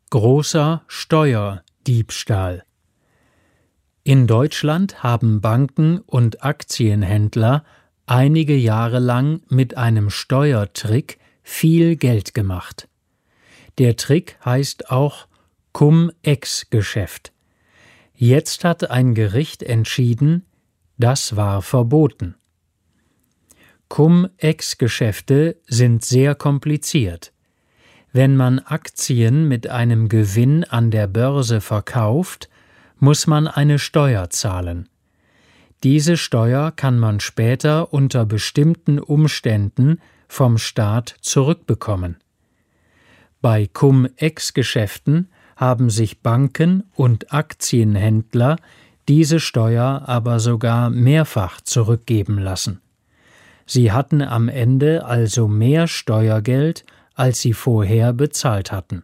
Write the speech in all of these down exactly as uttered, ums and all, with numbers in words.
Großer Steuerdiebstahl. In Deutschland haben Banken und Aktienhändler einige Jahre lang mit einem Steuertrick viel Geld gemacht. Der Trick heißt auch Cum-Ex-Geschäft. Jetzt hat ein Gericht entschieden, das war verboten. Cum-Ex-Geschäfte sind sehr kompliziert. Wenn man Aktien mit einem Gewinn an der Börse verkauft, muss man eine Steuer zahlen. Diese Steuer kann man später unter bestimmten Umständen vom Staat zurückbekommen. Bei Cum-Ex-Geschäften haben sich Banken und Aktienhändler diese Steuer aber sogar mehrfach zurückgeben lassen. Sie hatten am Ende also mehr Steuergeld, als sie vorher bezahlt hatten.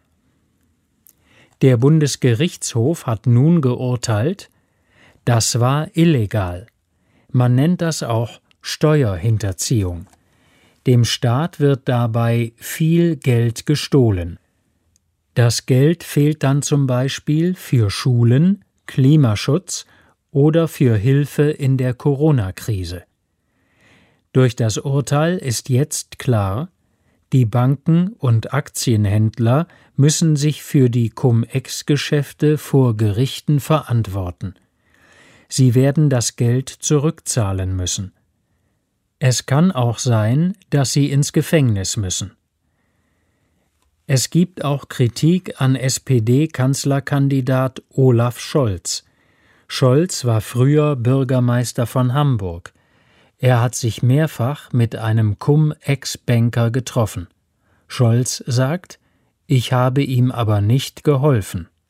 Der Bundesgerichtshof hat nun geurteilt, das war illegal. Man nennt das auch Steuerhinterziehung. Dem Staat wird dabei viel Geld gestohlen. Das Geld fehlt dann zum Beispiel für Schulen, Klimaschutz oder für Hilfe in der Corona-Krise. Durch das Urteil ist jetzt klar, die Banken und Aktienhändler müssen sich für die Cum-Ex-Geschäfte vor Gerichten verantworten. Sie werden das Geld zurückzahlen müssen. Es kann auch sein, dass sie ins Gefängnis müssen. Es gibt auch Kritik an S P D-Kanzlerkandidat Olaf Scholz. Scholz war früher Bürgermeister von Hamburg. Er hat sich mehrfach mit einem Cum-Ex-Banker getroffen. Scholz sagt, ich habe ihm aber nicht geholfen.